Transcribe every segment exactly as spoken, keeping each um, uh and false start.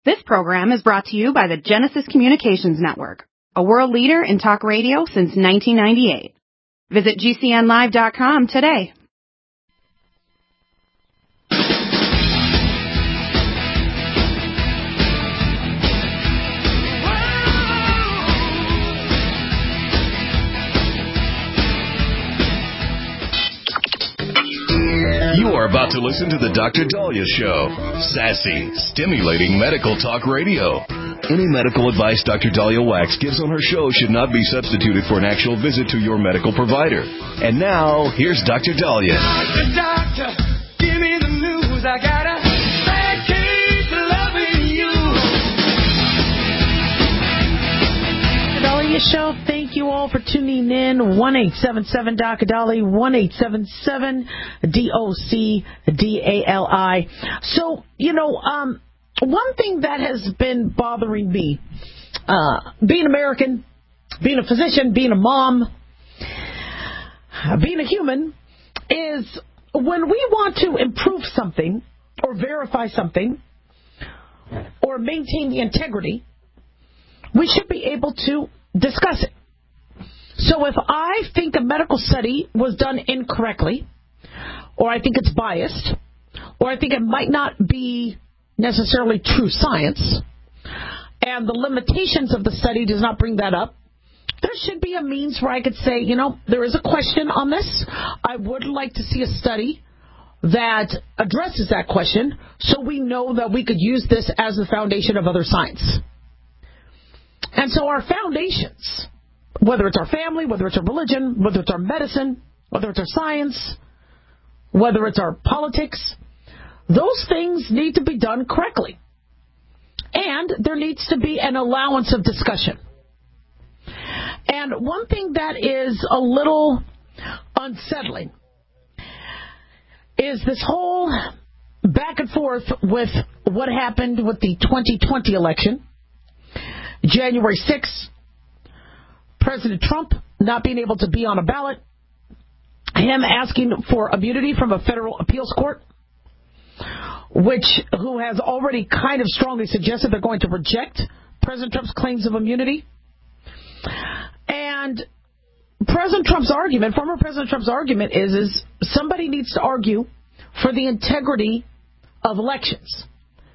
This program is brought to you by the Genesis Communications Network, a world leader in talk radio since nineteen ninety-eight. Visit G C N live dot com today. You are about to listen to the Doctor Dahlia Show. Sassy, stimulating medical talk radio. Any medical advice Doctor Dahlia Wax gives on her show should not be substituted for an actual visit to your medical provider. And now, here's Doctor Dahlia. Doctor, doctor, give me the news. I got a bad case of loving you. The Dahlia Show. Thank you all for tuning in. one eight seven seven D O C D A L I, one eight seven seven D O C D A L I. So, you know, um, one thing that has been bothering me, uh, being American, being a physician, being a mom, being a human, is when we want to improve something or verify something or maintain the integrity, we should be able to discuss it. So if I think a medical study was done incorrectly, or I think it's biased, or I think it might not be necessarily true science, and the limitations of the study does not bring that up, there should be a means where I could say, you know, there is a question on this. I would like to see a study that addresses that question so we know that we could use this as the foundation of other science. And so our foundations, whether it's our family, whether it's our religion, whether it's our medicine, whether it's our science, whether it's our politics, those things need to be done correctly. And there needs to be an allowance of discussion. And one thing that is a little unsettling is this whole back and forth with what happened with the twenty twenty election, January sixth, President Trump not being able to be on a ballot, him asking for immunity from a federal appeals court, which who has already kind of strongly suggested they're going to reject President Trump's claims of immunity. And President Trump's argument, former President Trump's argument is, is somebody needs to argue for the integrity of elections.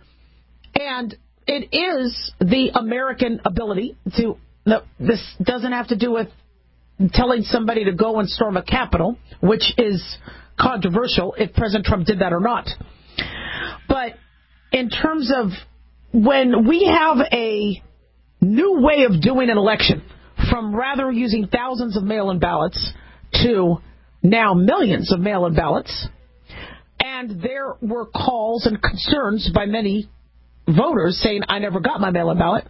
And it is the American ability to, no, this doesn't have to do with telling somebody to go and storm a Capitol, which is controversial if President Trump did that or not. But in terms of when we have a new way of doing an election, from rather using thousands of mail-in ballots to now millions of mail-in ballots, and there were calls and concerns by many voters saying, I never got my mail-in ballot.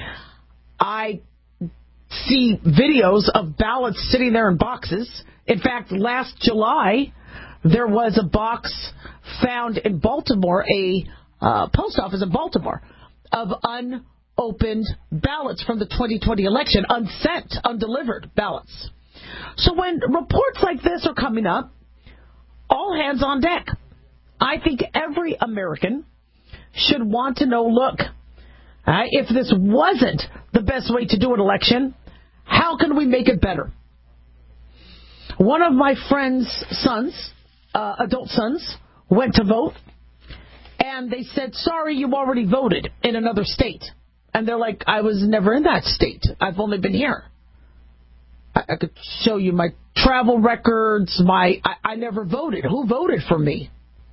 I see videos of ballots sitting there in boxes. In fact, last July, there was a box found in Baltimore, a uh, post office in Baltimore, of unopened ballots from the twenty twenty election, unsent, undelivered ballots. So when reports like this are coming up, all hands on deck. I think every American should want to know, look, uh, if this wasn't the best way to do an election, how can we make it better? One of my friend's sons, uh, adult sons, went to vote, and they said, sorry, you already voted in another state. And they're like, I was never in that state. I've only been here. I, I could show you my travel records. My I, I never voted. Who voted for me?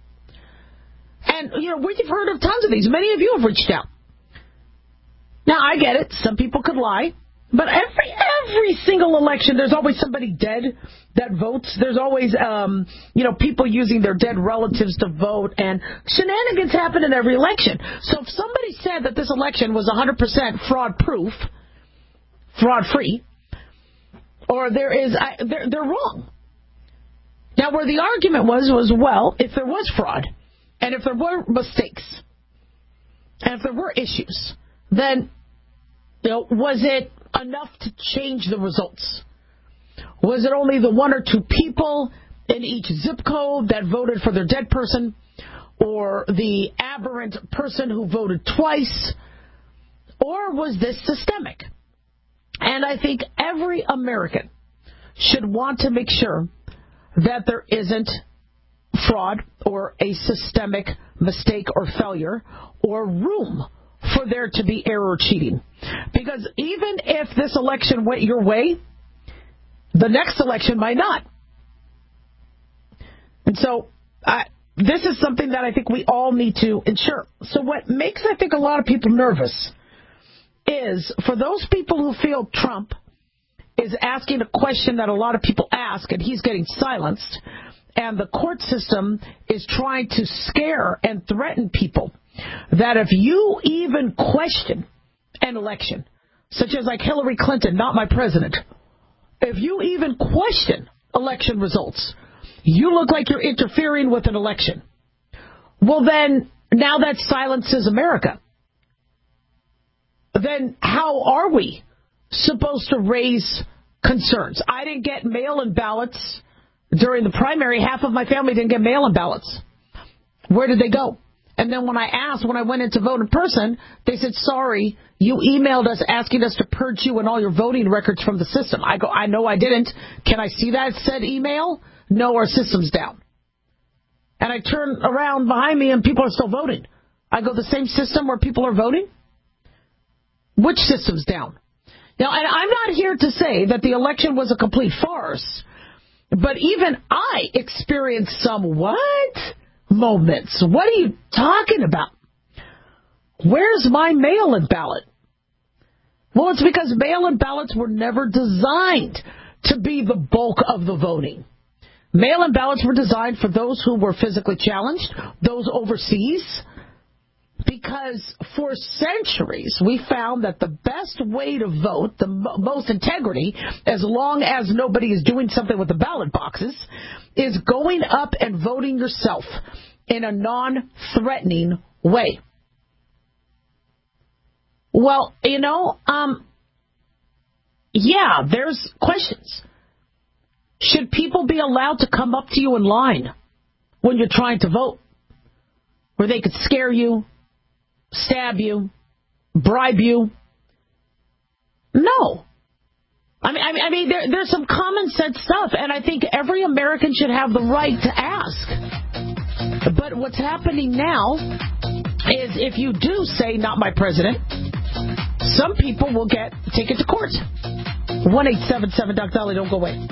And, you know, we've heard of tons of these. Many of you have reached out. Now, I get it. Some people could lie. But every every single election, there's always somebody dead that votes. There's always, um, you know, people using their dead relatives to vote. And shenanigans happen in every election. So if somebody said that this election was one hundred percent fraud-proof, fraud-free, or there is, I, they're, they're wrong. Now, where the argument was, was, well, if there was fraud, and if there were mistakes, and if there were issues, then, you know, was it enough to change the results? Was it only the one or two people in each zip code that voted for their dead person? or the aberrant person who voted twice, or was this systemic? And I think every American should want to make sure that there isn't fraud or a systemic mistake or failure or room for there to be error or cheating. Because even if this election went your way, the next election might not. And so I, this is something that I think we all need to ensure. So what makes, I think, a lot of people nervous is for those people who feel Trump is asking a question that a lot of people ask and he's getting silenced, and the court system is trying to scare and threaten people that if you even question an election, such as like Hillary Clinton, not my president, if you even question election results, you look like you're interfering with an election. Well, then, now that silences America. Then how are we supposed to raise concerns? I didn't get mail-in ballots during the primary. Half of my family didn't get mail-in ballots. Where did they go? And then when I asked, when I went in to vote in person, they said, sorry, you emailed us asking us to purge you and all your voting records from the system. I go, I know I didn't. Can I see that said email? No, our system's down. And I turn around behind me and people are still voting. I go, the same system where people are voting? Which system's down? Now, and I'm not here to say that the election was a complete farce, but even I experienced some what moments. What are you talking about? Where's my mail-in ballot? Well, it's because mail-in ballots were never designed to be the bulk of the voting. Mail-in ballots were designed for those who were physically challenged, those overseas, because for centuries we found that the best way to vote, the most integrity, as long as nobody is doing something with the ballot boxes, is going up and voting yourself in a non-threatening way. Well, you know, um, yeah, there's questions. Should people be allowed to come up to you in line when you're trying to vote? Where they could scare you, stab you, bribe you? No. I mean, I mean, I mean there, there's some common sense stuff, and I think every American should have the right to ask. But what's happening now is if you do say, not my president, some people will get taken to court. one eight seven seven Doc Dolly, don't go away.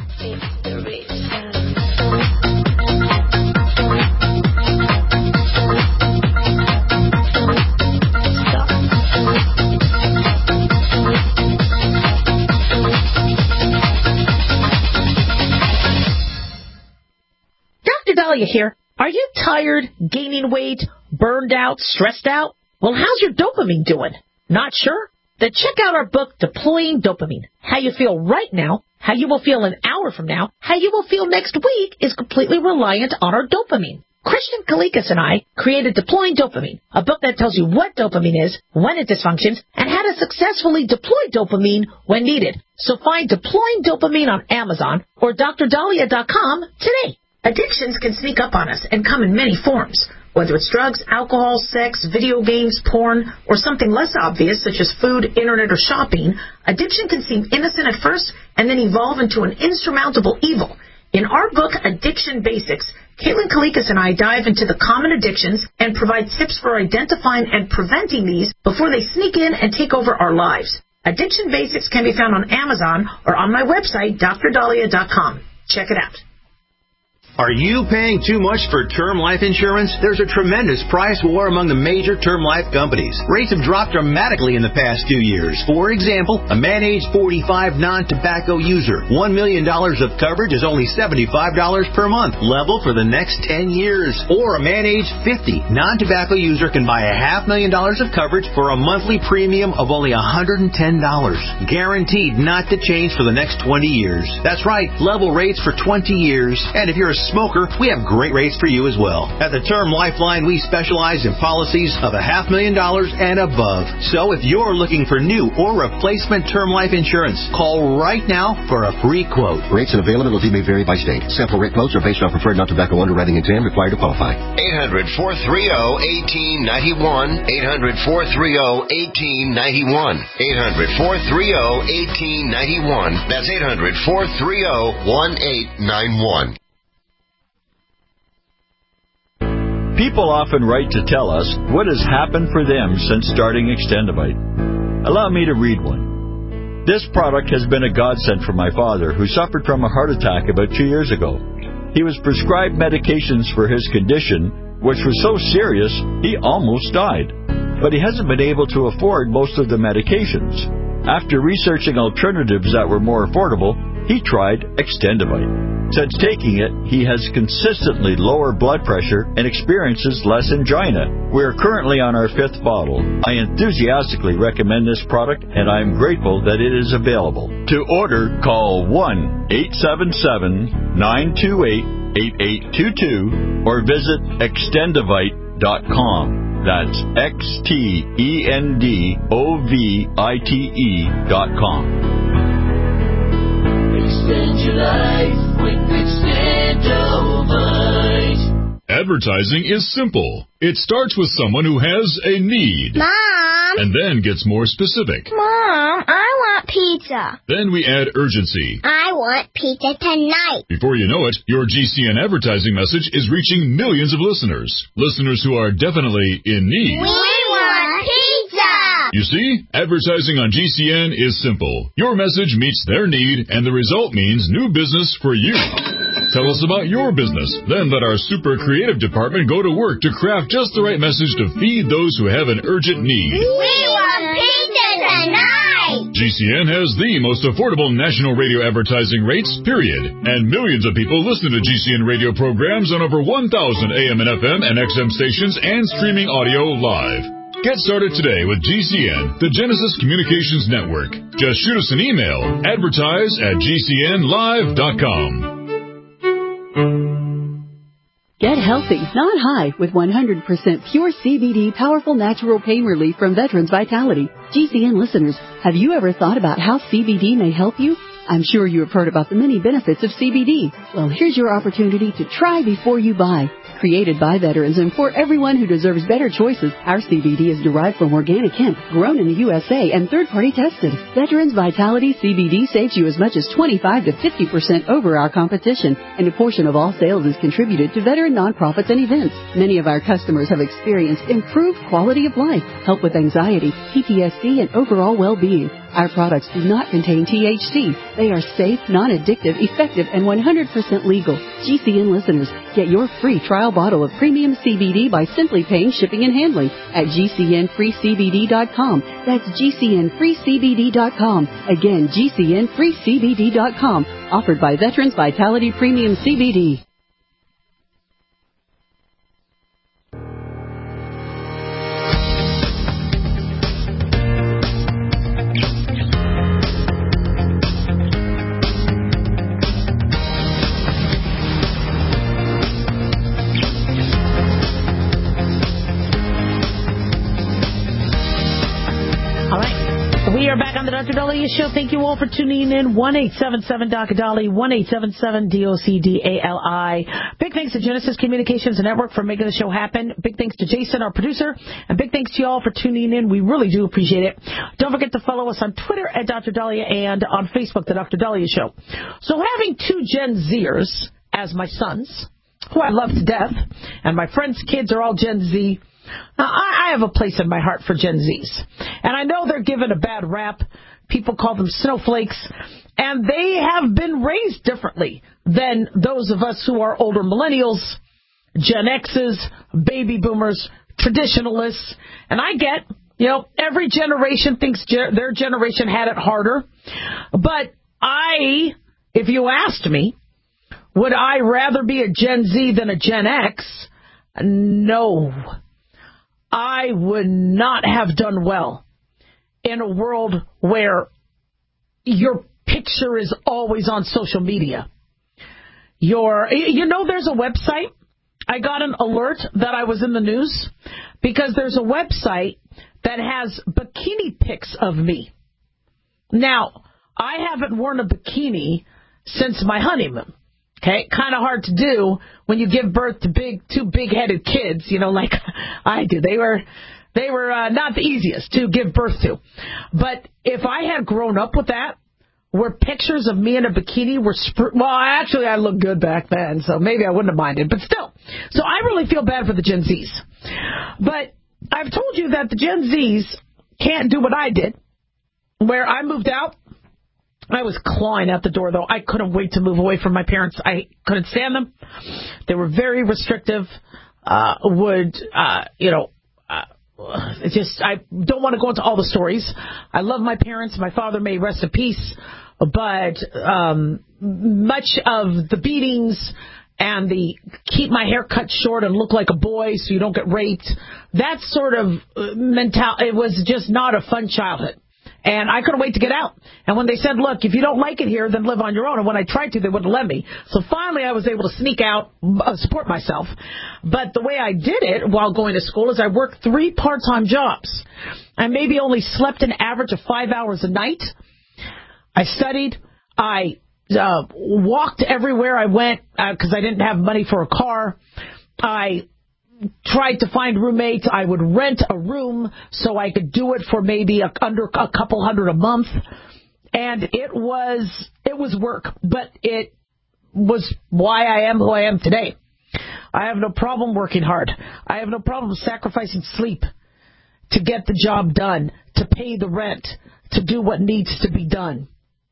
Doctor Dahlia here. Are you tired, gaining weight, burned out, stressed out? Well, how's your dopamine doing? Not sure? Then check out our book, Deploying Dopamine. How you feel right now, how you will feel an hour from now, how you will feel next week is completely reliant on our dopamine. Christian Kalikas and I created Deploying Dopamine, a book that tells you what dopamine is, when it dysfunctions, and how to successfully deploy dopamine when needed. So find Deploying Dopamine on Amazon or D R dahlia dot com today. Addictions can sneak up on us and come in many forms. Whether it's drugs, alcohol, sex, video games, porn, or something less obvious such as food, internet, or shopping, addiction can seem innocent at first and then evolve into an insurmountable evil. In our book, Addiction Basics, Caitlin Kalikas and I dive into the common addictions and provide tips for identifying and preventing these before they sneak in and take over our lives. Addiction Basics can be found on Amazon or on my website, D R dahlia dot com. Check it out. Are you paying too much for term life insurance? There's a tremendous price war among the major term life companies. Rates have dropped dramatically in the past few years. For example, a man age forty-five non-tobacco user, one million dollars of coverage is only seventy-five dollars per month, level for the next ten years. Or a man age fifty non-tobacco user can buy a half million dollars of coverage for a monthly premium of only one hundred ten dollars. Guaranteed not to change for the next twenty years. That's right, level rates for twenty years. And if you're a smoker, we have great rates for you as well. At the Term Lifeline, we specialize in policies of a half million dollars and above. So if you're looking for new or replacement term life insurance, call right now for a free quote. Rates and availability may vary by state. Sample rate quotes are based on preferred non-tobacco underwriting exam required to qualify. eight hundred, four three zero, one eight nine one. eight hundred, four three zero, one eight nine one. eight hundred, four three zero, one eight nine one. That's eight hundred, four three zero, one eight nine one. People often write to tell us what has happened for them since starting Extendivite. Allow me to read one. This product has been a godsend for my father, who suffered from a heart attack about two years ago. He was prescribed medications for his condition, which was so serious he almost died. But he hasn't been able to afford most of the medications. After researching alternatives that were more affordable, he tried Extendivite. Since taking it, he has consistently lower blood pressure and experiences less angina. We are currently on our fifth bottle. I enthusiastically recommend this product, and I am grateful that it is available. To order, call one eight seven seven, nine two eight, eight eight two two or visit extendivite dot com. That's X T E N D O V I T E dot com. Extend your life with Extendivite. Advertising is simple. It starts with someone who has a need. Mom! And then gets more specific. Mom, I want pizza. Then we add urgency. I want pizza tonight. Before you know it, your G C N advertising message is reaching millions of listeners. Listeners who are definitely in need. We want pizza! You see, advertising on G C N is simple. Your message meets their need, and the result means new business for you. Tell us about your business. Then let our super creative department go to work to craft just the right message to feed those who have an urgent need. We want pizza tonight! G C N has the most affordable national radio advertising rates, period. And millions of people listen to G C N radio programs on over one thousand A M and F M and X M stations and streaming audio live. Get started today with G C N, the Genesis Communications Network. Just shoot us an email, advertise at G C N live dot com. Get healthy, not high, with one hundred percent pure C B D powerful natural pain relief from Veterans Vitality. G C N listeners, have you ever thought about how C B D may help you? I'm sure you have heard about the many benefits of C B D. Well, here's your opportunity to try before you buy. Created by veterans and for everyone who deserves better choices, our C B D is derived from organic hemp, grown in the U S A, and third-party tested. Veterans Vitality C B D saves you as much as twenty-five to fifty percent over our competition, and a portion of all sales is contributed to veteran nonprofits and events. Many of our customers have experienced improved quality of life, help with anxiety, P T S D, and overall well-being. Our products do not contain T H C. They are safe, non-addictive, effective, and one hundred percent legal. G C N listeners, get your free trial bottle of premium C B D by simply paying shipping and handling at G C N free C B D dot com. That's G C N free C B D dot com. Again, G C N free C B D dot com. Offered by Veterans Vitality Premium C B D. Doctor Dahlia Show. Thank you all for tuning in. one eight seven seven D O C Dali, one eight seven seven D O C D A L I. Big thanks to Genesis Communications Network for making the show happen. Big thanks to Jason, our producer. And big thanks to you all for tuning in. We really do appreciate it. Don't forget to follow us on Twitter at Doctor Dahlia and on Facebook, The Doctor Dahlia Show. So having two Gen Zers as my sons, who I love to death, and my friends' kids are all Gen Z, now, I have a place in my heart for Gen Zs. And I know they're given a bad rap. People call them snowflakes. And they have been raised differently than those of us who are older millennials, Gen X's, baby boomers, traditionalists. And I get, you know, every generation thinks ge- their generation had it harder. But I, if you asked me, would I rather be a Gen Z than a Gen X? No. I would not have done well in a world where your picture is always on social media. your, you know, there's a website. I got an alert that I was in the news because there's a website that has bikini pics of me. Now, I haven't worn a bikini since my honeymoon. Okay, kind of hard to do when you give birth to big, two big-headed kids, you know, like I do. They were, they were uh, not the easiest to give birth to. But if I had grown up with that, where pictures of me in a bikini were, sp- well, actually I looked good back then, so maybe I wouldn't have minded. But still, so I really feel bad for the Gen Zs. But I've told you that the Gen Zs can't do what I did, where I moved out. I was clawing at the door, though. I couldn't wait to move away from my parents. I couldn't stand them. They were very restrictive. Uh, would, uh, you know, uh, it just, I don't want to go into all the stories. I love my parents. My father may rest in peace. But um, much of the beatings and the keep my hair cut short and look like a boy so you don't get raped, that sort of mentality, it was just not a fun childhood. And I couldn't wait to get out. And when they said, look, if you don't like it here, then live on your own. And when I tried to, they wouldn't let me. So finally I was able to sneak out, uh, support myself. But the way I did it while going to school is I worked three part-time jobs. I maybe only slept an average of five hours a night. I studied. I uh, walked everywhere I went because uh, I didn't have money for a car. I tried to find roommates. I would rent a room so I could do it for maybe a, under a couple hundred a month. And it was it was work, but it was why I am who I am today. I have no problem working hard. I have no problem sacrificing sleep to get the job done, to pay the rent, to do what needs to be done.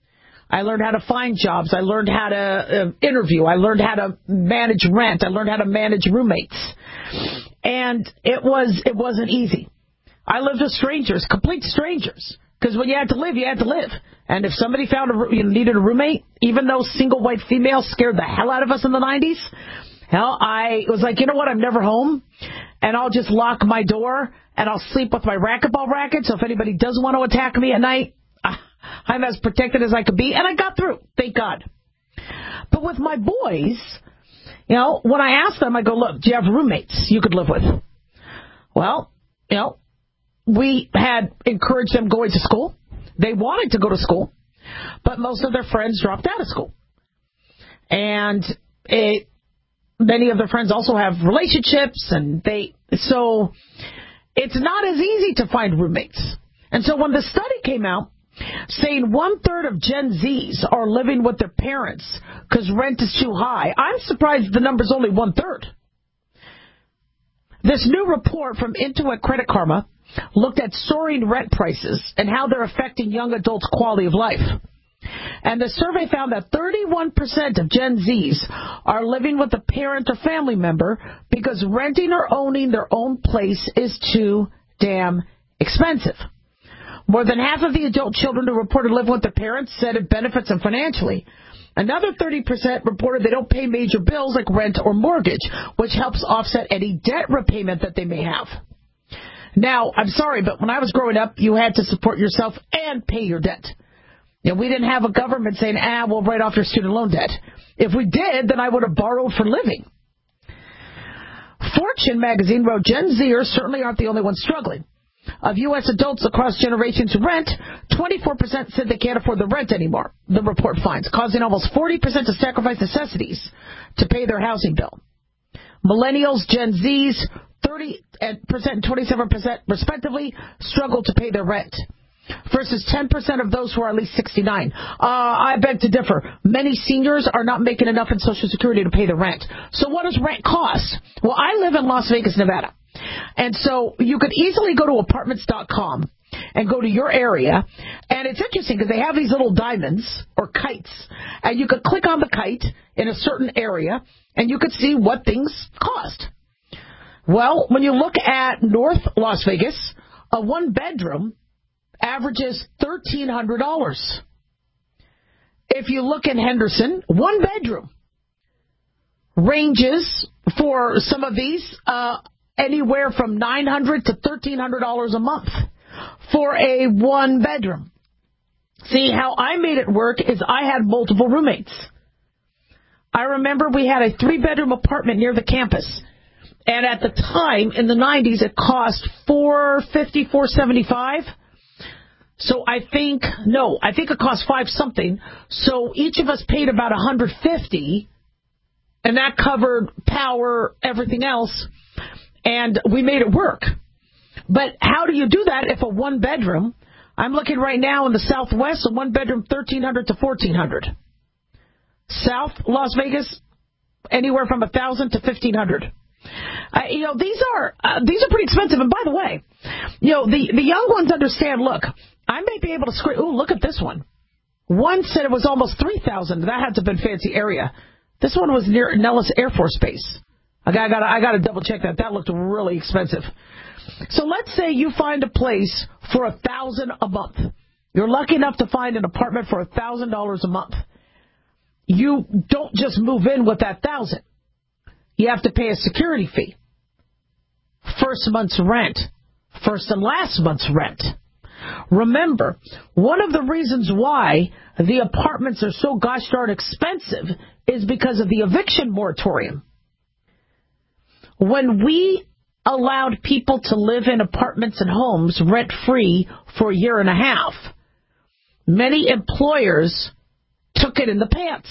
I learned how to find jobs. I learned how to uh, interview. I learned how to manage rent. I learned how to manage roommates. And it was, it wasn't easy. I lived with strangers, complete strangers. Because when you had to live, you had to live. And if somebody found a, you needed a roommate, even though single white females scared the hell out of us in the nineties, hell, I was like, you know what, I'm never home. And I'll just lock my door and I'll sleep with my racquetball racket. So if anybody does want to attack me at night, I'm as protected as I could be, and I got through, thank God. But with my boys, you know, when I asked them, I go, look, do you have roommates you could live with? Well, you know, we had encouraged them going to school. They wanted to go to school, but most of their friends dropped out of school. And it, many of their friends also have relationships, and they, so it's not as easy to find roommates. And so when the study came out, saying one-third of Gen Zs are living with their parents because rent is too high, I'm surprised the number's only one-third. This new report from Intuit Credit Karma looked at soaring rent prices and how they're affecting young adults' quality of life. And the survey found that thirty-one percent of Gen Zs are living with a parent or family member because renting or owning their own place is too damn expensive. More than half of the adult children who reported living with their parents said it benefits them financially. Another thirty percent reported they don't pay major bills like rent or mortgage, which helps offset any debt repayment that they may have. Now, I'm sorry, but when I was growing up, you had to support yourself and pay your debt. You know, we didn't have a government saying, ah, we'll write off your student loan debt. If we did, then I would have borrowed for living. Fortune magazine wrote, Gen Zers certainly aren't the only ones struggling. Of U S adults across generations who rent, twenty-four percent said they can't afford the rent anymore, the report finds, causing almost forty percent to sacrifice necessities to pay their housing bill. Millennials, Gen Zs, thirty percent and twenty-seven percent respectively, struggle to pay their rent, versus ten percent of those who are at least sixty-nine. Uh, I beg to differ. Many seniors are not making enough in Social Security to pay the rent. So what does rent cost? Well, I live in Las Vegas, Nevada. And so you could easily go to apartments dot com and go to your area. And it's interesting because they have these little diamonds or kites. And you could click on the kite in a certain area and you could see what things cost. Well, when you look at North Las Vegas, a one bedroom averages thirteen hundred dollars. If you look in Henderson, one bedroom ranges for some of these uh anywhere from nine hundred dollars to thirteen hundred dollars a month for a one bedroom. See, how I made it work is I had multiple roommates. I remember we had a three-bedroom apartment near the campus. And at the time, in the nineties, it cost four fifty, four seventy-five. So I think, no, I think it cost five something. So each of us paid about one hundred fifty, and that covered power, everything else, and we made it work. But how do you do that if a one-bedroom, I'm looking right now in the Southwest, a one-bedroom, thirteen hundred to fourteen hundred. South Las Vegas, anywhere from one thousand to fifteen hundred. Uh, you know, these are uh, these are pretty expensive. And by the way, you know, the, the young ones understand, look, I may be able to scream, ooh, look at this one. One said it was almost three thousand. That had to have been fancy area. This one was near Nellis Air Force Base. I got I I got to double check that. That looked really expensive. So let's say you find a place for a thousand a month. You're lucky enough to find an apartment for a thousand dollars a month. You don't just move in with that thousand. You have to pay a security fee. First month's rent. First and last month's rent. Remember, one of the reasons why the apartments are so gosh darn expensive is because of the eviction moratorium. When we allowed people to live in apartments and homes rent-free for a year and a half, many employers took it in the pants.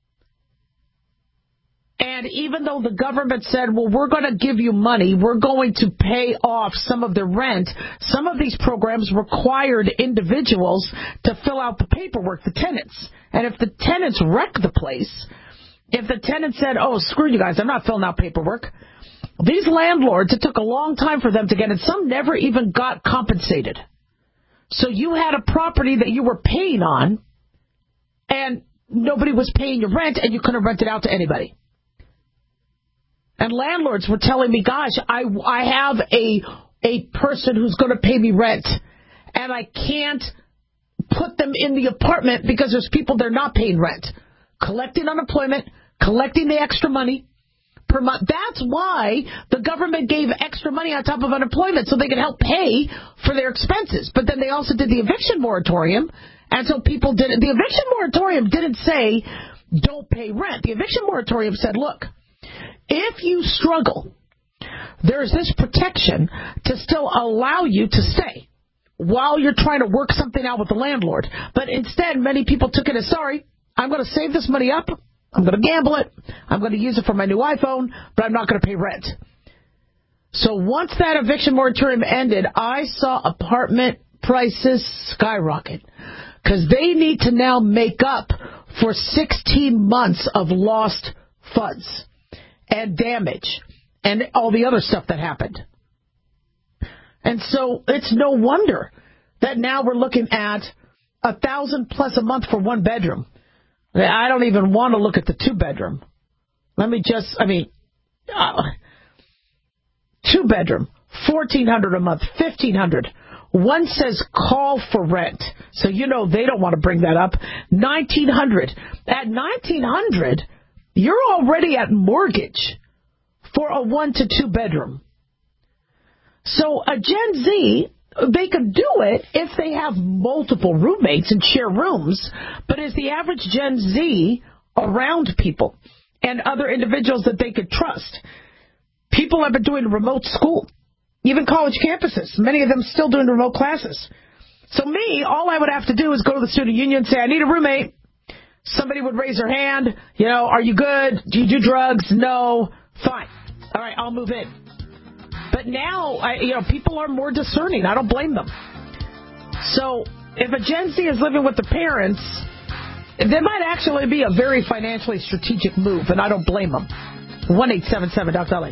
And even though the government said, well, we're going to give you money, we're going to pay off some of the rent, some of these programs required individuals to fill out the paperwork, the tenants. And if the tenants wreck the place, if the tenant said, oh, screw you guys, I'm not filling out paperwork, these landlords, it took a long time for them to get it. Some never even got compensated. So you had a property that you were paying on, and nobody was paying your rent, and you couldn't rent it out to anybody. And landlords were telling me, gosh, I, I have a a person who's going to pay me rent, and I can't put them in the apartment because there's people they're not paying rent, collecting unemployment, collecting the extra money per month. That's why the government gave extra money on top of unemployment so they could help pay for their expenses. But then they also did the eviction moratorium, and so people did it. The eviction moratorium didn't say don't pay rent. The eviction moratorium said, look, if you struggle, there's this protection to still allow you to stay while you're trying to work something out with the landlord. But instead, many people took it as, sorry, I'm going to save this money up. I'm going to gamble it. I'm going to use it for my new iPhone, but I'm not going to pay rent. So once that eviction moratorium ended, I saw apartment prices skyrocket because they need to now make up for sixteen months of lost funds and damage and all the other stuff that happened. And so it's no wonder that now we're looking at a thousand plus a month for one bedroom. I don't even want to look at the two bedroom. Let me just, I mean, uh, two bedroom, fourteen hundred a month, fifteen hundred. One says call for rent. So you know they don't want to bring that up. nineteen hundred. At nineteen hundred, you're already at mortgage for a one to two bedroom. So a Gen Z, they could do it if they have multiple roommates and share rooms. But is the average Gen Z around people and other individuals that they could trust? People have been doing remote school, even college campuses. Many of them still doing remote classes. So me, all I would have to do is go to the student union and say, I need a roommate. Somebody would raise their hand. You know, are you good? Do you do drugs? No. Fine. All right, I'll move in. But now, I, you know, people are more discerning. I don't blame them. So if a Gen Z is living with the parents, there might actually be a very financially strategic move, and I don't blame them. one eight seven seven Doctor L A.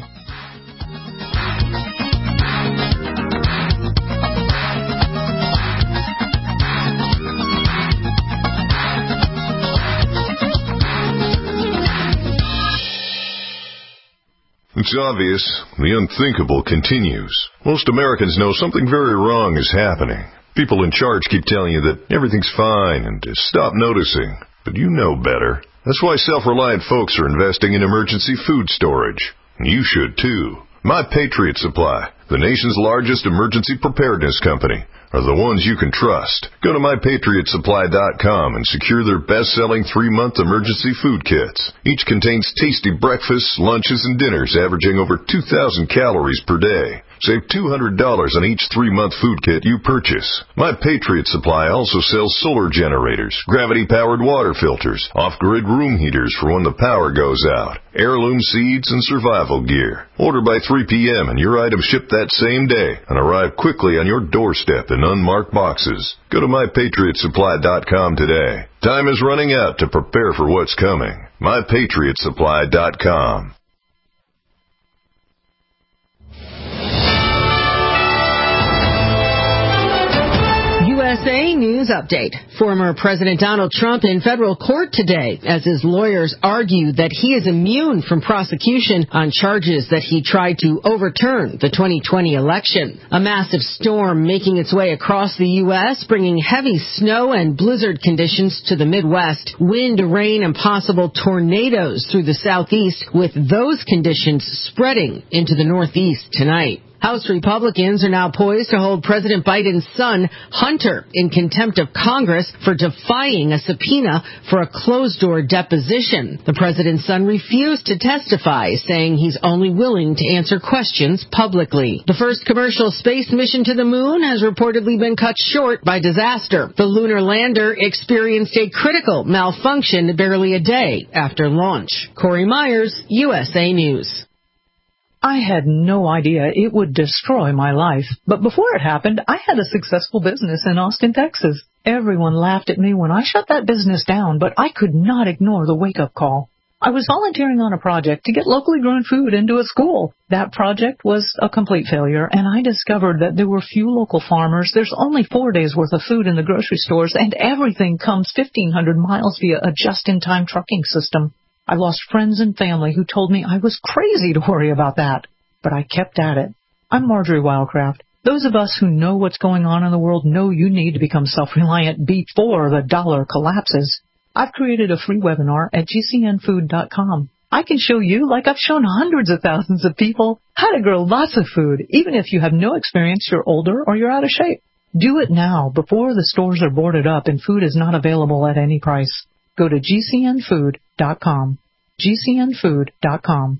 It's obvious. The unthinkable continues. Most Americans know something very wrong is happening. People in charge keep telling you that everything's fine and to stop noticing. But you know better. That's why self-reliant folks are investing in emergency food storage. You should too. My Patriot Supply, the nation's largest emergency preparedness company, are the ones you can trust. Go to my patriot supply dot com and secure their best-selling three-month emergency food kits. Each contains tasty breakfasts, lunches, and dinners averaging over two thousand calories per day. Save two hundred dollars on each three-month food kit you purchase. My Patriot Supply also sells solar generators, gravity-powered water filters, off-grid room heaters for when the power goes out, heirloom seeds, and survival gear. Order by three p.m. and your items ship that same day and arrive quickly on your doorstep in unmarked boxes. Go to my patriot supply dot com today. Time is running out to prepare for what's coming. my patriot supply dot com. U S A News Update. Former President Donald Trump in federal court today as his lawyers argue that he is immune from prosecution on charges that he tried to overturn the twenty twenty election. A massive storm making its way across the U S, bringing heavy snow and blizzard conditions to the Midwest, wind, rain, and possible tornadoes through the southeast, with those conditions spreading into the northeast tonight. House Republicans are now poised to hold President Biden's son, Hunter, in contempt of Congress for defying a subpoena for a closed-door deposition. The president's son refused to testify, saying he's only willing to answer questions publicly. The first commercial space mission to the moon has reportedly been cut short by disaster. The lunar lander experienced a critical malfunction barely a day after launch. Corey Myers, U S A News. I had no idea it would destroy my life. But before it happened, I had a successful business in Austin, Texas. Everyone laughed at me when I shut that business down, but I could not ignore the wake-up call. I was volunteering on a project to get locally grown food into a school. That project was a complete failure, and I discovered that there were few local farmers. There's only four days' worth of food in the grocery stores, and everything comes fifteen hundred miles via a just-in-time trucking system. I lost friends and family who told me I was crazy to worry about that, but I kept at it. I'm Marjorie Wildcraft. Those of us who know what's going on in the world know you need to become self-reliant before the dollar collapses. I've created a free webinar at G C N food dot com. I can show you, like I've shown hundreds of thousands of people, how to grow lots of food, even if you have no experience, you're older, or you're out of shape. Do it now, before the stores are boarded up and food is not available at any price. Go to G C N food dot com. G C N food dot com.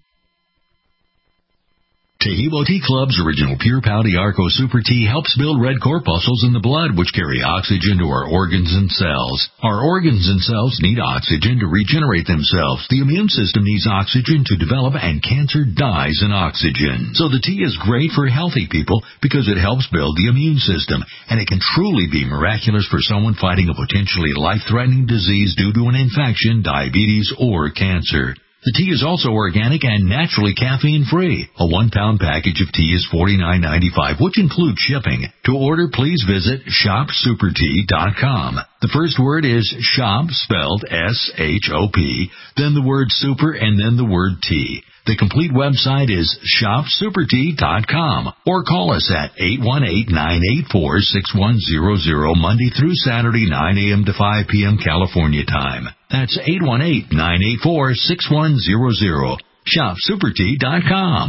Tehebo Tea Club's original Pure Pau Arco Super Tea helps build red corpuscles in the blood, which carry oxygen to our organs and cells. Our organs and cells need oxygen to regenerate themselves. The immune system needs oxygen to develop, and cancer dies in oxygen. So the tea is great for healthy people because it helps build the immune system, and it can truly be miraculous for someone fighting a potentially life-threatening disease due to an infection, diabetes, or cancer. The tea is also organic and naturally caffeine-free. A one-pound package of tea is forty-nine ninety-five, which includes shipping. To order, please visit shop super tea dot com. The first word is shop, spelled S H O P, then the word super, and then the word tea. The complete website is shop super tea dot com, or call us at eight one eight, nine eight four, six one zero zero Monday through Saturday, nine a.m. to five p.m. California time. That's eight one eight, nine eight four, six one zero zero. shop super tea dot com.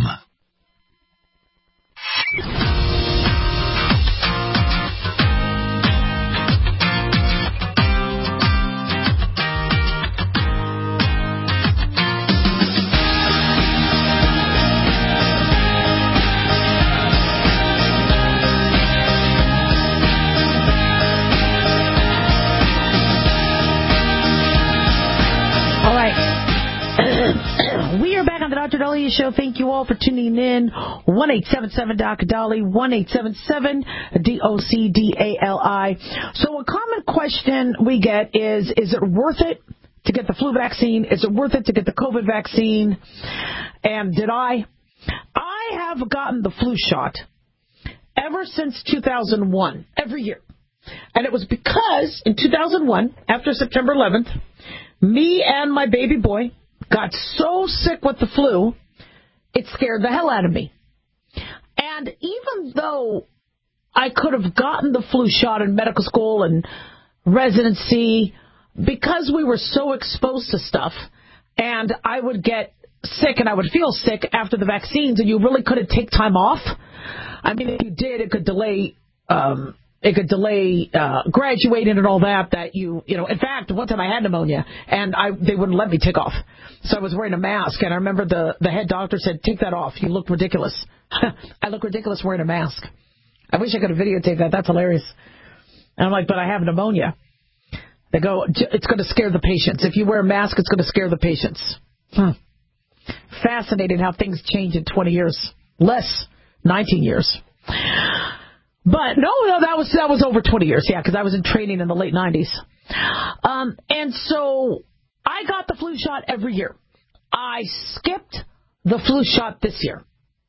Doctor Dahlia Show. Thank you all for tuning in. one eight seven seven D O C D A L I, one eight seven seven D O C D A L I. So a common question we get is, is it worth it to get the flu vaccine? Is it worth it to get the COVID vaccine? And did I? I have gotten the flu shot ever since two thousand one, every year. And it was because in two thousand one, after September eleventh, me and my baby boy got so sick with the flu, it scared the hell out of me. And even though I could have gotten the flu shot in medical school and residency, because we were so exposed to stuff, and I would get sick and I would feel sick after the vaccines, and you really couldn't take time off. I mean, if you did, it could delay um, it could delay uh, graduating and all that. That you, you know, in fact, one time I had pneumonia and I they wouldn't let me take off, so I was wearing a mask. And I remember the the head doctor said, "Take that off. You look ridiculous." I look ridiculous wearing a mask. I wish I could have videotaped that. That's hilarious. And I'm like, but I have pneumonia. They go, it's going to scare the patients. If you wear a mask, it's going to scare the patients. Hmm. Fascinating how things change in twenty years. Less, nineteen years. But no, no, that was that was over twenty years, yeah, because I was in training in the late nineties. Um, and so I got the flu shot every year. I skipped the flu shot this year.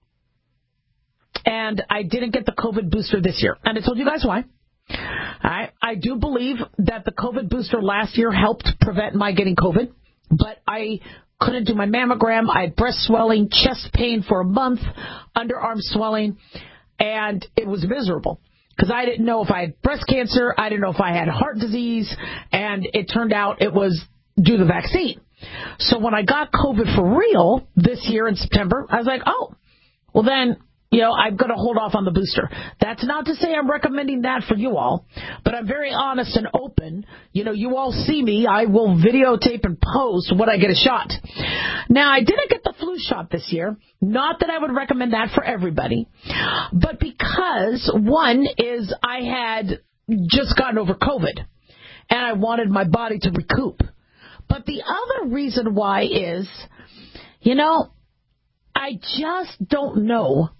And I didn't get the COVID booster this year. And I told you guys why. I, I do believe that the COVID booster last year helped prevent my getting COVID. But I couldn't do my mammogram. I had breast swelling, chest pain for a month, underarm swelling. And it was miserable because I didn't know if I had breast cancer. I didn't know if I had heart disease. And it turned out it was due to the vaccine. So when I got COVID for real this year in September, I was like, oh, well then, you know, I'm going to hold off on the booster. That's not to say I'm recommending that for you all, but I'm very honest and open. You know, you all see me. I will videotape and post when I get a shot. Now, I didn't get the flu shot this year. Not that I would recommend that for everybody, but because, one, is I had just gotten over COVID, and I wanted my body to recoup. But the other reason why is, you know, I just don't know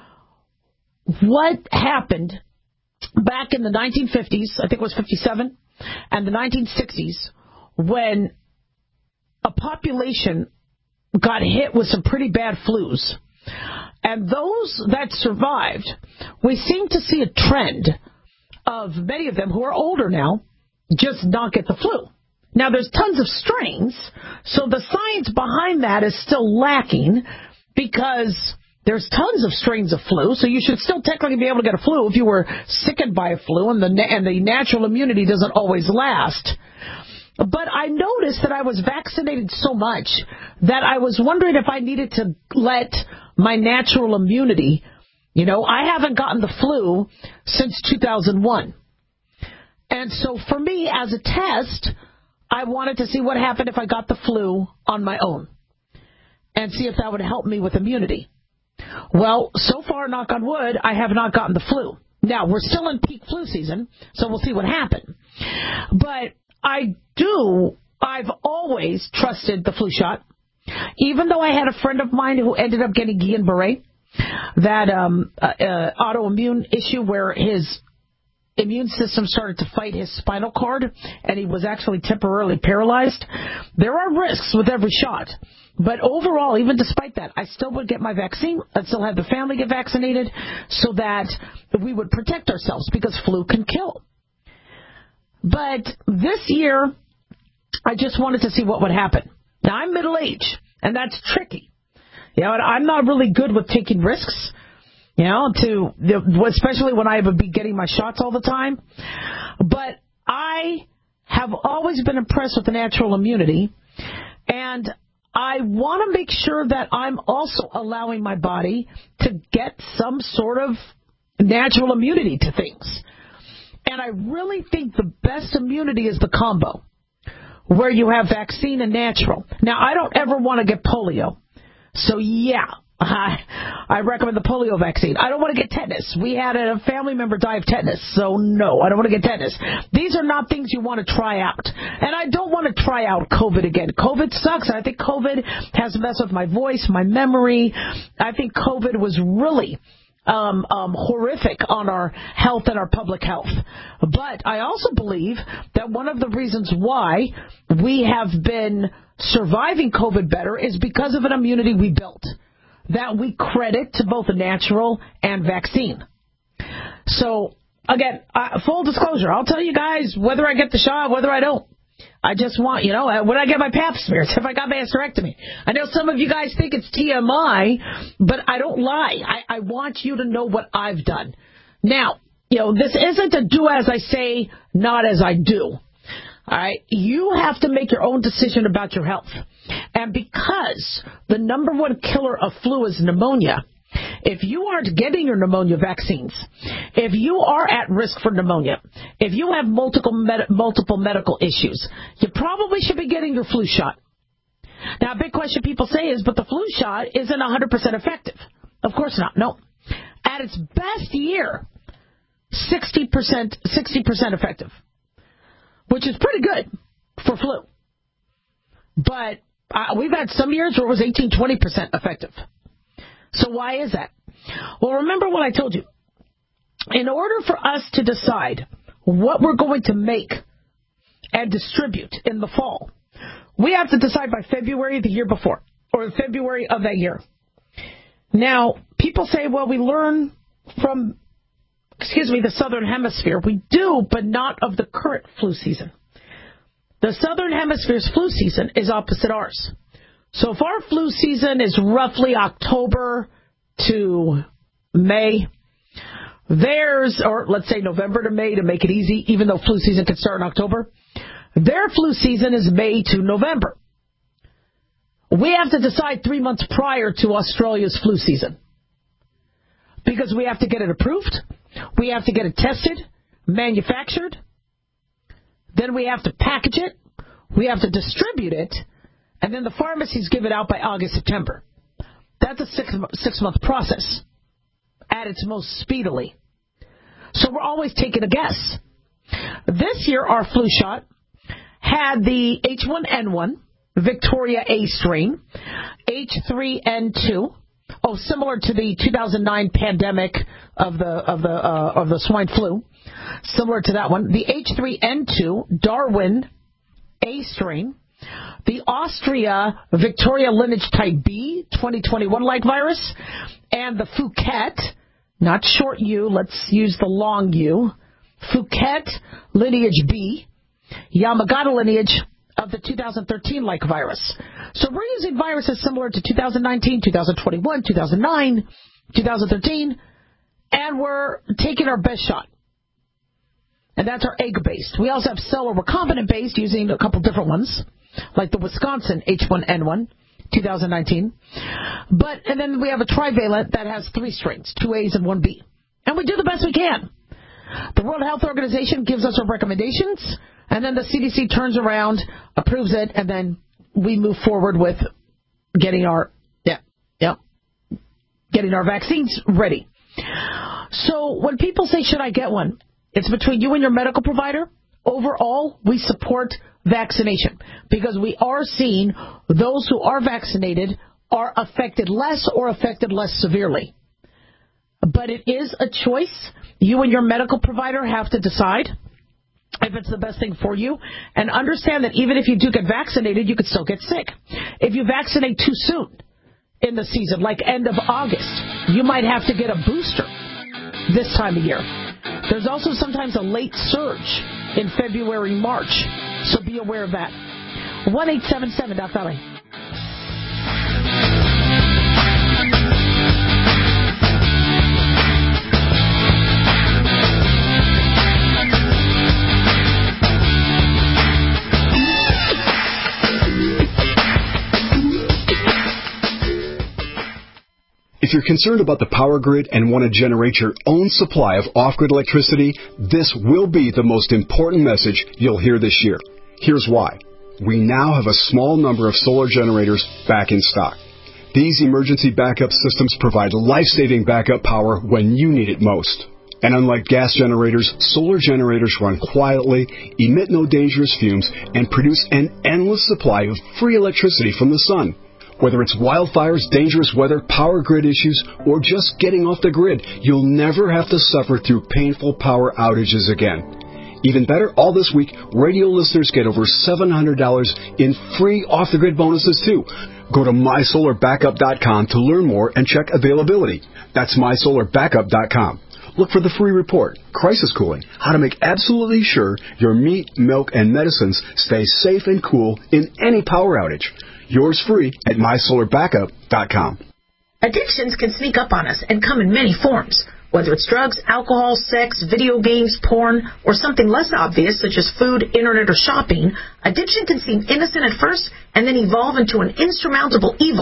what happened back in the nineteen fifties, I think it was fifty-seven, and the nineteen sixties, when a population got hit with some pretty bad flus. And those that survived, we seem to see a trend of many of them who are older now just not get the flu. Now, there's tons of strains, so the science behind that is still lacking because there's tons of strains of flu, so you should still technically be able to get a flu if you were sickened by a flu, and the and the natural immunity doesn't always last. But I noticed that I was vaccinated so much that I was wondering if I needed to let my natural immunity, you know, I haven't gotten the flu since two thousand one. And so for me, as a test, I wanted to see what happened if I got the flu on my own and see if that would help me with immunity. Well, so far, knock on wood, I have not gotten the flu. Now, we're still in peak flu season, so we'll see what happens. But I do, I've always trusted the flu shot, even though I had a friend of mine who ended up getting Guillain-Barré, that um, uh, uh, autoimmune issue where his immune system started to fight his spinal cord, and he was actually temporarily paralyzed. There are risks with every shot. But overall, even despite that, I still would get my vaccine. I'd still have the family get vaccinated so that we would protect ourselves because flu can kill. But this year, I just wanted to see what would happen. Now, I'm middle-aged, and that's tricky. You know, I'm not really good with taking risks, you know, to especially when I would be getting my shots all the time. But I have always been impressed with the natural immunity, and I want to make sure that I'm also allowing my body to get some sort of natural immunity to things. And I really think the best immunity is the combo, where you have vaccine and natural. Now, I don't ever want to get polio. So, yeah, I, I recommend the polio vaccine. I don't want to get tetanus. We had a family member die of tetanus, so no, I don't want to get tetanus. These are not things you want to try out. And I don't want to try out COVID again. COVID sucks. I think COVID has messed with my voice, my memory. I think COVID was really um, um, horrific on our health and our public health. But I also believe that one of the reasons why we have been surviving COVID better is because of an immunity we built that we credit to both the natural and vaccine. So, again, uh, full disclosure, I'll tell you guys whether I get the shot, whether I don't. I just want, you know, when I get my pap smears, if I got my hysterectomy. I know some of you guys think it's T M I, but I don't lie. I, I want you to know what I've done. Now, you know, this isn't a do as I say, not as I do. All right, you have to make your own decision about your health. And because the number one killer of flu is pneumonia, If you aren't getting your pneumonia vaccines, if you are at risk for pneumonia, if you have multiple med- multiple medical issues, you probably should be getting your flu shot. Now, a big question people say is, but the flu shot isn't one hundred percent effective. Of course not. No. At its best year, sixty percent, sixty percent effective, which is pretty good for flu. But uh, we've had some years where it was eighteen, twenty percent effective. So why is that? Well, remember what I told you. In order for us to decide what we're going to make and distribute in the fall, we have to decide by February the year before, or February of that year. Now, people say, well, we learn from, excuse me, the Southern Hemisphere. We do, but not of the current flu season. The Southern Hemisphere's flu season is opposite ours. So if our flu season is roughly October to May, theirs, or let's say November to May to make it easy, even though flu season can start in October, their flu season is May to November. We have to decide three months prior to Australia's flu season because we have to get it approved, we have to get it tested, manufactured, then we have to package it, we have to distribute it, and then the pharmacies give it out by August, September. That's a six, six-month process at its most speedily. So we're always taking a guess. This year, our flu shot had the H one N one, Victoria A strain, H three N two, oh, similar to the two thousand nine pandemic of the of the uh, of the swine flu, similar to that one. The H three N two, Darwin A strain, the Austria Victoria lineage type B, twenty twenty-one-like virus, and the Phuket, not short U, let's use the long U, Phuket lineage B, Yamagata lineage of the two thousand thirteen-like virus. So we're using viruses similar to two thousand nineteen, two thousand twenty-one, two thousand nine, two thousand thirteen, and we're taking our best shot. And that's our egg-based. We also have cell or recombinant-based using a couple different ones, like the Wisconsin H one N one, twenty nineteen. But, and then we have a trivalent that has three strains, two A's and one B. And we do the best we can. The World Health Organization gives us our recommendations, and then the C D C turns around, approves it, and then we move forward with getting our, yeah, yeah, getting our vaccines ready. So when people say, should I get one? It's between you and your medical provider. Overall, we support vaccination because we are seeing those who are vaccinated are affected less or affected less severely. But it is a choice. You and your medical provider have to decide if it's the best thing for you. And understand that even if you do get vaccinated, you could still get sick. If you vaccinate too soon in the season, like end of August, you might have to get a booster this time of year. There's also sometimes a late surge in February, March, so be aware of that. one eight seven seven Doc Valley. If you're concerned about the power grid and want to generate your own supply of off-grid electricity, this will be the most important message you'll hear this year. Here's why. We now have a small number of solar generators back in stock. These emergency backup systems provide life-saving backup power when you need it most. And unlike gas generators, solar generators run quietly, emit no dangerous fumes, and produce an endless supply of free electricity from the sun. Whether it's wildfires, dangerous weather, power grid issues, or just getting off the grid, you'll never have to suffer through painful power outages again. Even better, all this week, radio listeners get over seven hundred dollars in free off-the-grid bonuses, too. Go to my solar backup dot com to learn more and check availability. That's my solar backup dot com. Look for the free report, Crisis Cooling, how to make absolutely sure your meat, milk, and medicines stay safe and cool in any power outage. Yours free at my solar backup dot com. Addictions can sneak up on us and come in many forms. Whether it's drugs, alcohol, sex, video games, porn, or something less obvious such as food, internet, or shopping, addiction can seem innocent at first and then evolve into an insurmountable evil.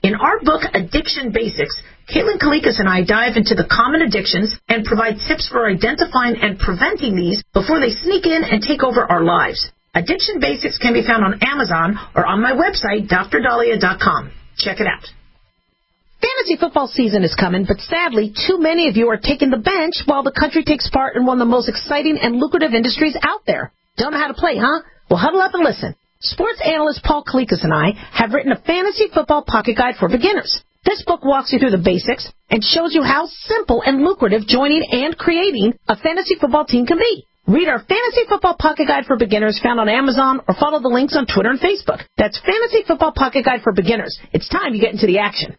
In our book, Addiction Basics, Caitlin Kalikas and I dive into the common addictions and provide tips for identifying and preventing these before they sneak in and take over our lives. Addiction Basics can be found on Amazon or on my website, D R Dahlia dot com. Check it out. Fantasy football season is coming, but sadly, too many of you are taking the bench while the country takes part in one of the most exciting and lucrative industries out there. Don't know how to play, huh? Well, huddle up and listen. Sports analyst Paul Kalikas and I have written a fantasy football pocket guide for beginners. This book walks you through the basics and shows you how simple and lucrative joining and creating a fantasy football team can be. Read our Fantasy Football Pocket Guide for Beginners found on Amazon or follow the links on Twitter and Facebook. That's Fantasy Football Pocket Guide for Beginners. It's time you get into the action.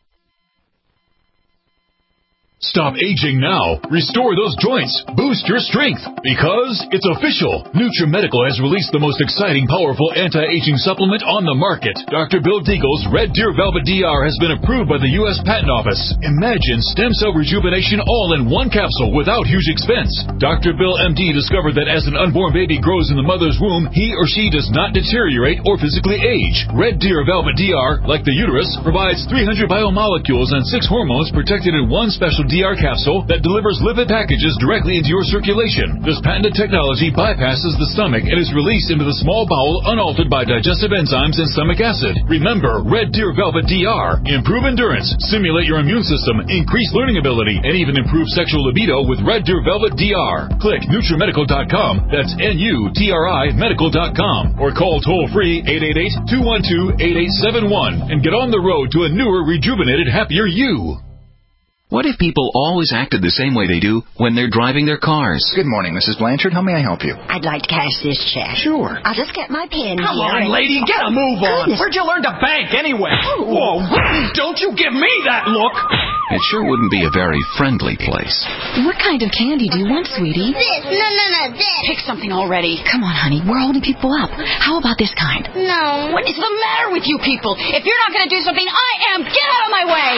Stop aging now. Restore those joints. Boost your strength. Because it's official. NutriMedical has released the most exciting, powerful anti-aging supplement on the market. Doctor Bill Deagle's Red Deer Velvet D R has been approved by the U S Patent Office. Imagine stem cell rejuvenation all in one capsule without huge expense. Doctor Bill M D discovered that as an unborn baby grows in the mother's womb, he or she does not deteriorate or physically age. Red Deer Velvet D R, like the uterus, provides three hundred biomolecules and six hormones protected in one special D R capsule that delivers lipid packages directly into your circulation. This patented technology bypasses the stomach and is released into the small bowel unaltered by digestive enzymes and stomach acid. Remember, Red Deer Velvet D R. Improve endurance, stimulate your immune system, increase learning ability, and even improve sexual libido with Red Deer Velvet D R. Click NutriMedical dot com, that's N U T R I medical dot com, or call toll-free eight eight eight, two one two, eight eight seven one and get on the road to a newer, rejuvenated, happier you. What if people always acted the same way they do when they're driving their cars? Good morning, Missus Blanchard. How may I help you? I'd like to cash this check. Sure. I'll just get my pen Come here. on, and... lady. Get a move on. Goodness. Where'd you learn to bank anyway? Whoa. Don't you give me that look. It sure wouldn't be a very friendly place. What kind of candy do you want, sweetie? This. No, no, no, this. Pick something already. Come on, honey. We're holding people up. How about this kind? No. What is the matter with you people? If you're not going to do something, I am. Get out of my way.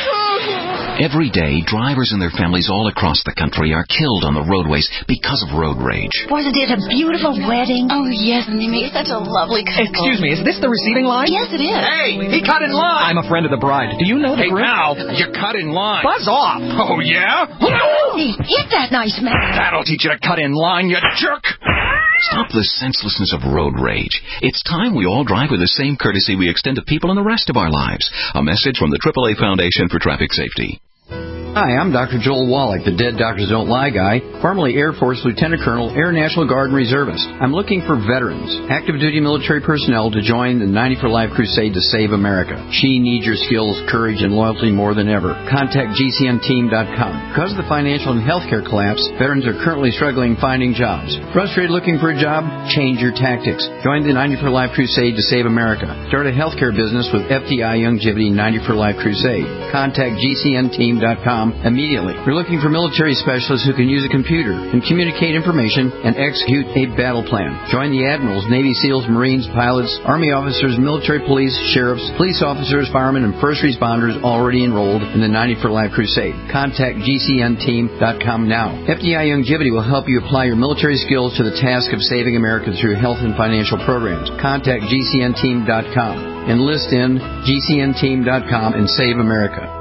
Every day, drivers and their families all across the country are killed on the roadways because of road rage. Wasn't it a beautiful wedding? Oh, yes, and they made such a lovely couple. Excuse me, is this the receiving line? Yes, it is. Hey, he cut in line. I'm a friend of the bride. Do you know the Hey, groom? now, you cut in line. Buzz off. Oh, yeah? Hey, hit that nice man. That'll teach you to cut in line, you jerk. Stop the senselessness of road rage. It's time we all drive with the same courtesy we extend to people in the rest of our lives. A message from the triple A Foundation for Traffic Safety. Hi, I'm Doctor Joel Wallach, the Dead Doctors Don't Lie guy, formerly Air Force Lieutenant Colonel, Air National Guard and Reservist. I'm looking for veterans, active duty military personnel to join the ninety for Life crusade to save America. She needs your skills, courage, and loyalty more than ever. Contact G C N team dot com. Because of the financial and healthcare collapse, veterans are currently struggling finding jobs. Frustrated looking for a job? Change your tactics. Join the ninety for Life crusade to save America. Start a healthcare business with F D I Youngevity ninety for Life crusade. Contact G C N team dot com immediately. We're looking for military specialists who can use a computer and communicate information and execute a battle plan. Join the admirals, Navy SEALs, Marines, pilots, Army officers, military police, sheriffs, police officers, firemen, and first responders already enrolled in the ninety for Life crusade. Contact G C N team dot com now. F D I Youngevity will help you apply your military skills to the task of saving America through health and financial programs. Contact G C N team dot com. Enlist in G C N team dot com and save America.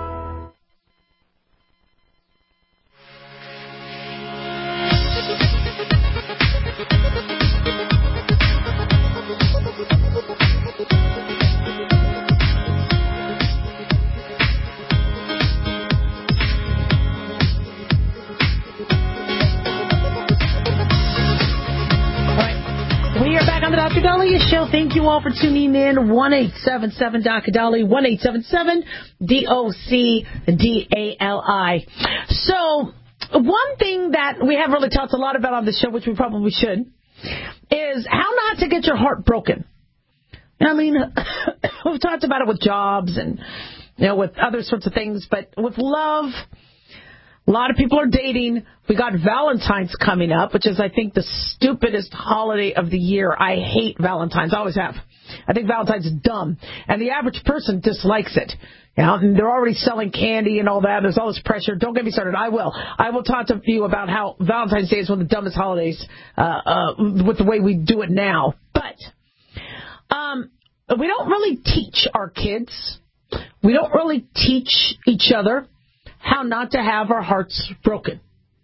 Show. Thank you all for tuning in. one eight seven seven D O C D A L I, one eight seven seven D O C D A L I. So, one thing that we haven't really talked a lot about on the show, which we probably should, is how not to get your heart broken. I mean, we've talked about it with jobs and, you know, with other sorts of things, but with love, a lot of people are dating. We got Valentine's coming up, which is, I think, the stupidest holiday of the year. I hate Valentine's. I always have. I think Valentine's is dumb. And the average person dislikes it. You know, and they're already selling candy and all that. There's all this pressure. Don't get me started. I will. I will talk to you about how Valentine's Day is one of the dumbest holidays uh, uh, with the way we do it now. But um, we don't really teach our kids we don't really teach each other how not to have our hearts broken.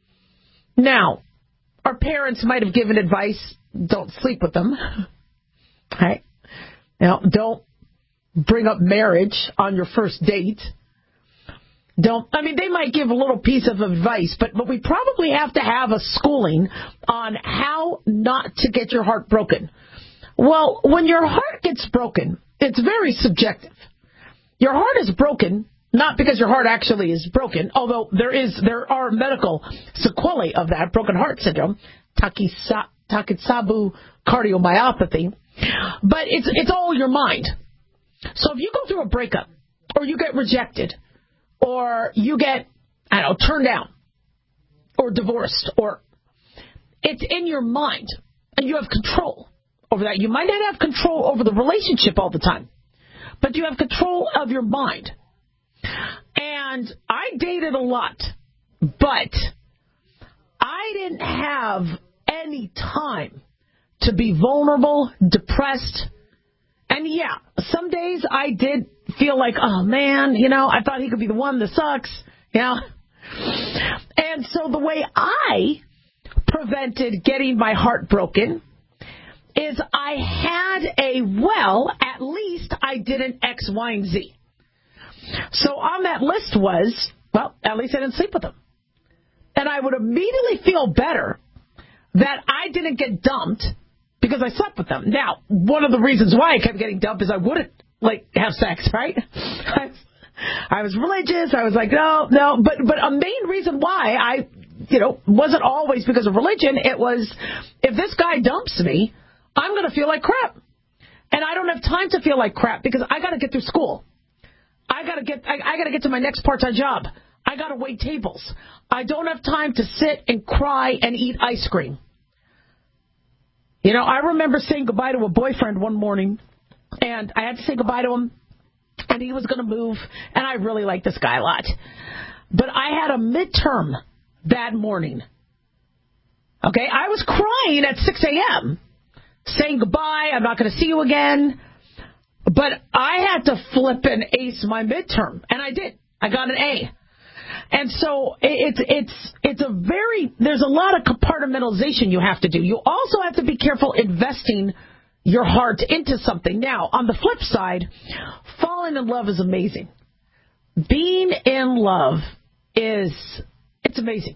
Now, our parents might have given advice, don't sleep with them. Right? Now, don't bring up marriage on your first date. Don't, I mean, they might give a little piece of advice, but, but we probably have to have a schooling on how not to get your heart broken. Well, when your heart gets broken, it's very subjective. Your heart is broken, not because your heart actually is broken, although there is there are medical sequelae of that, broken heart syndrome, Takisa, Takotsubo cardiomyopathy, but it's it's all your mind. So if you go through a breakup, or you get rejected, or you get, I don't know, turned down, or divorced, or it's in your mind, and you have control over that. You might not have control over the relationship all the time, but you have control of your mind. And I dated a lot, but I didn't have any time to be vulnerable, depressed. And yeah, some days I did feel like, oh man, you know, I thought he could be the one that sucks, you know. And so the way I prevented getting my heart broken is I had a, well, at least I didn't X, Y, and Z. So on that list was, well, at least I didn't sleep with him. And I would immediately feel better that I didn't get dumped because I slept with them. Now, one of the reasons why I kept getting dumped is I wouldn't, like, have sex, right? I, I was religious. I was like, no, no. But, but a main reason why I, you know, wasn't always because of religion. It was, if this guy dumps me, I'm going to feel like crap. And I don't have time to feel like crap because I got to get through school. I got to get I, I got to get to my next part-time job. I got to wait tables. I don't have time to sit and cry and eat ice cream. You know, I remember saying goodbye to a boyfriend one morning, and I had to say goodbye to him, and he was going to move, and I really liked this guy a lot. But I had a midterm that morning. Okay, I was crying at six a.m., saying goodbye, I'm not going to see you again. But I had to flip and ace my midterm, and I did. I got an A. And so it's it's it's a very, there's a lot of compartmentalization you have to do. You also have to be careful investing your heart into something. Now, on the flip side, falling in love is amazing. Being in love is, it's amazing.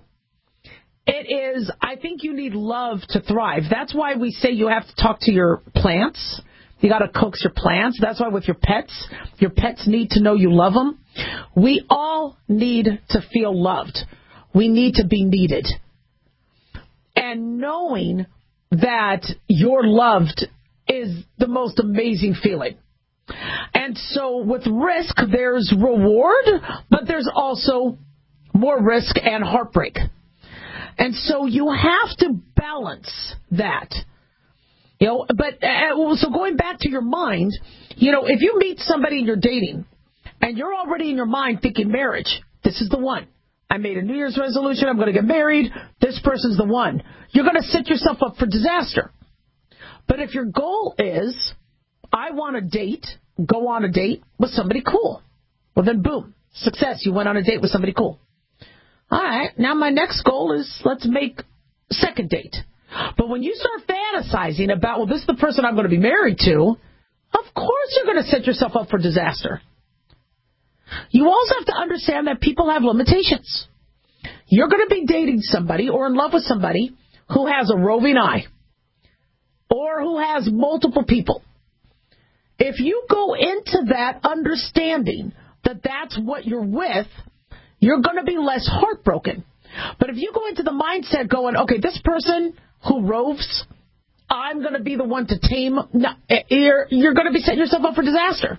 It is, I think you need love to thrive. That's why we say you have to talk to your plants. You got to coax your plants. That's why with your pets, your pets need to know you love them. We all need to feel loved. We need to be needed. And knowing that you're loved is the most amazing feeling. And so with risk, there's reward, but there's also more risk and heartbreak. And so you have to balance that. You know, but uh, so going back to your mind, you know, if you meet somebody and you're dating and you're already in your mind thinking marriage, this is the one. I made a New Year's resolution. I'm going to get married. This person's the one. You're going to set yourself up for disaster. But if your goal is, I want to date, go on a date with somebody cool. Well, then boom, success. You went on a date with somebody cool. All right. Now my next goal is let's make a second date. But when you start fantasizing about, well, this is the person I'm going to be married to, of course you're going to set yourself up for disaster. You also have to understand that people have limitations. You're going to be dating somebody or in love with somebody who has a roving eye or who has multiple people. If you go into that understanding that that's what you're with, you're going to be less heartbroken. But if you go into the mindset going, okay, this person who roves, I'm going to be the one to tame, no, you're, you're going to be setting yourself up for disaster.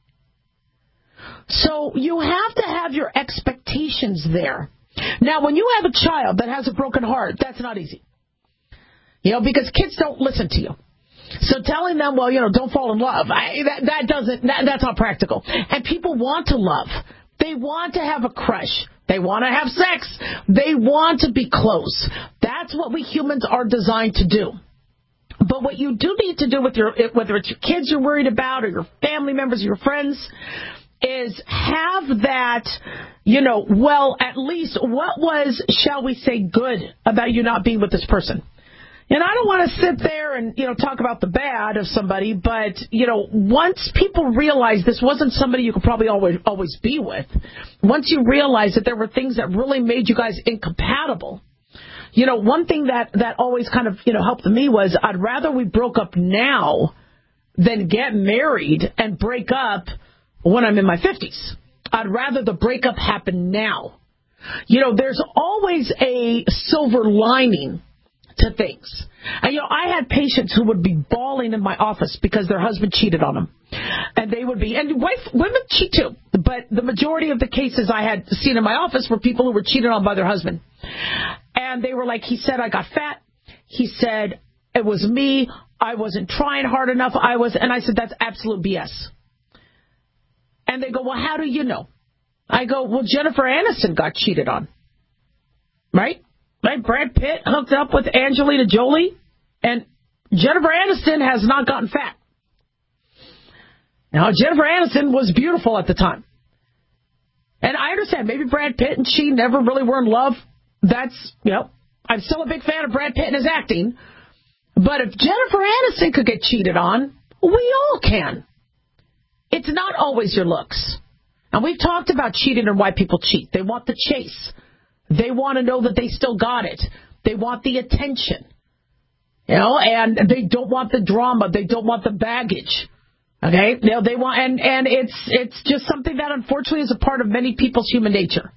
So you have to have your expectations there. Now, when you have a child that has a broken heart, that's not easy. You know, because kids don't listen to you. So telling them, well, you know, don't fall in love, I, that, that doesn't, that, that's not practical. And people want to love. They want to have a crush. They want to have sex. They want to be close. That's what we humans are designed to do. But what you do need to do with your, whether it's your kids you're worried about or your family members or your friends, is have that, you know, well, at least what was, shall we say, good about you not being with this person? And I don't want to sit there and, you know, talk about the bad of somebody, but, you know, once people realize this wasn't somebody you could probably always always be with, once you realize that there were things that really made you guys incompatible, you know, one thing that, that always kind of, you know, helped me was I'd rather we broke up now than get married and break up when I'm in my fifties. I'd rather the breakup happen now. You know, there's always a silver lining to things. And, you know, I had patients who would be bawling in my office because their husband cheated on them. And they would be, and wife, women cheat too, but the majority of the cases I had seen in my office were people who were cheated on by their husband. And they were like, he said I got fat. He said it was me. I wasn't trying hard enough. I was, and I said, that's absolute B S. And they go, well, how do you know? I go, well, Jennifer Aniston got cheated on. Right? Right? Brad Pitt hooked up with Angelina Jolie, and Jennifer Aniston has not gotten fat. Now, Jennifer Aniston was beautiful at the time. And I understand, maybe Brad Pitt and she never really were in love. That's, you know, I'm still a big fan of Brad Pitt and his acting. But if Jennifer Aniston could get cheated on, we all can. It's not always your looks. And we've talked about cheating and why people cheat. They want the chase. They want to know that they still got it. They want the attention. You know, and they don't want the drama. They don't want the baggage. Okay? You know, they want, and, and it's it's just something that unfortunately is a part of many people's human nature.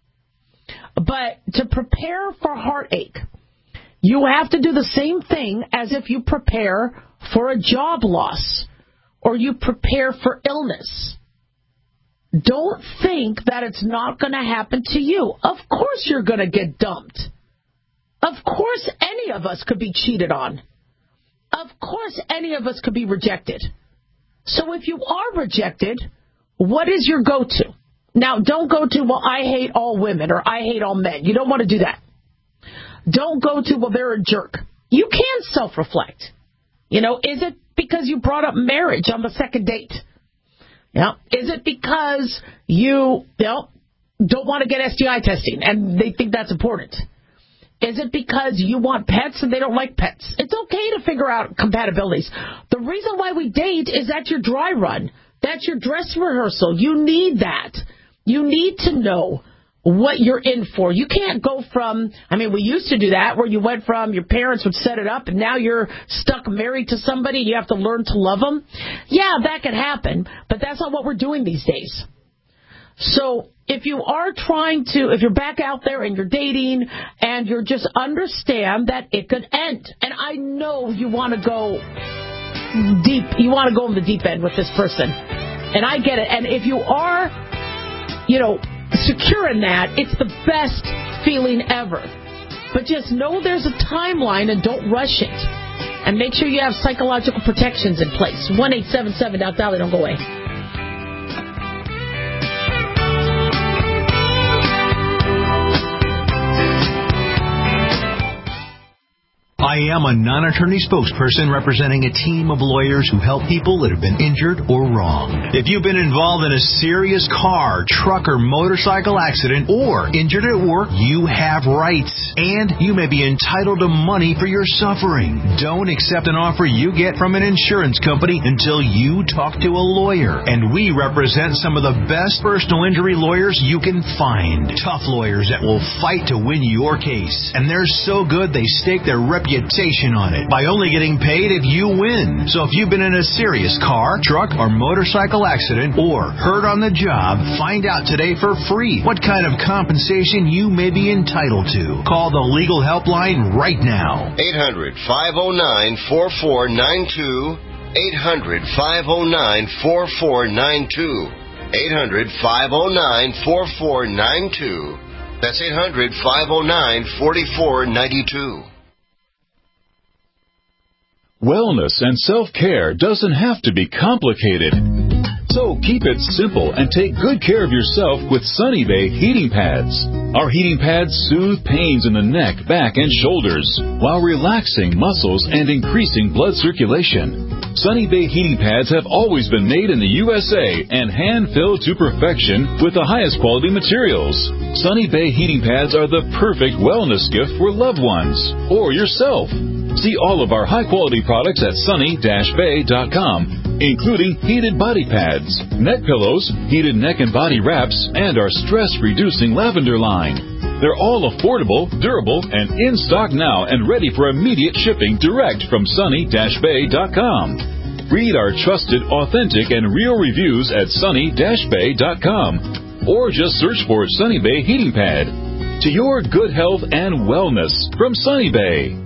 But to prepare for heartache, you have to do the same thing as if you prepare for a job loss or you prepare for illness. Don't think that it's not going to happen to you. Of course you're going to get dumped. Of course any of us could be cheated on. Of course any of us could be rejected. So if you are rejected, what is your go-to? Now, don't go to, well, I hate all women or I hate all men. You don't want to do that. Don't go to, well, they're a jerk. You can self-reflect. You know, is it because you brought up marriage on the second date? Yeah. Is it because you, you know, don't want to get S T I testing and they think that's important? Is it because you want pets and they don't like pets? It's okay to figure out compatibilities. The reason why we date is that's your dry run. That's your dress rehearsal. You need that. You need to know what you're in for. You can't go from, I mean, we used to do that where you went from your parents would set it up and now you're stuck married to somebody and you have to learn to love them. Yeah, that could happen, but that's not what we're doing these days. So if you are trying to, if you're back out there and you're dating and you're just understand that it could end. And I know you want to go deep, you want to go in the deep end with this person. And I get it. And if you are, you know, secure in that, it's the best feeling ever. But just know there's a timeline and don't rush it. And make sure you have psychological protections in place. one eight seven seven dot dial. Don't go away. I am a non-attorney spokesperson representing a team of lawyers who help people that have been injured or wronged. If you've been involved in a serious car, truck, or motorcycle accident or injured at work, you have rights. And you may be entitled to money for your suffering. Don't accept an offer you get from an insurance company until you talk to a lawyer. And we represent some of the best personal injury lawyers you can find. Tough lawyers that will fight to win your case. And they're so good they stake their reputation on it by only getting paid if you win. So if you've been in a serious car, truck, or motorcycle accident or hurt on the job, find out today for free what kind of compensation you may be entitled to. Call the legal helpline right now. eight hundred, five oh nine, four four nine two. eight hundred, five oh nine, four four nine two. eight hundred, five oh nine, four four nine two. That's eight hundred, five oh nine, four four nine two. Wellness and self-care doesn't have to be complicated. So keep it simple and take good care of yourself with Sunny Bay heating pads. Our heating pads soothe pains in the neck, back, and shoulders while relaxing muscles and increasing blood circulation. Sunny Bay heating pads have always been made in the U S A and hand-filled to perfection with the highest quality materials. Sunny Bay heating pads are the perfect wellness gift for loved ones or yourself. See all of our high-quality products at sunny dash bay dot com, including heated body pads, neck pillows, heated neck and body wraps, and our stress-reducing lavender line. They're all affordable, durable, and in stock now and ready for immediate shipping direct from sunny dash bay dot com. Read our trusted, authentic, and real reviews at sunny dash bay dot com or just search for Sunny Bay Heating Pad. To your good health and wellness from Sunny Bay.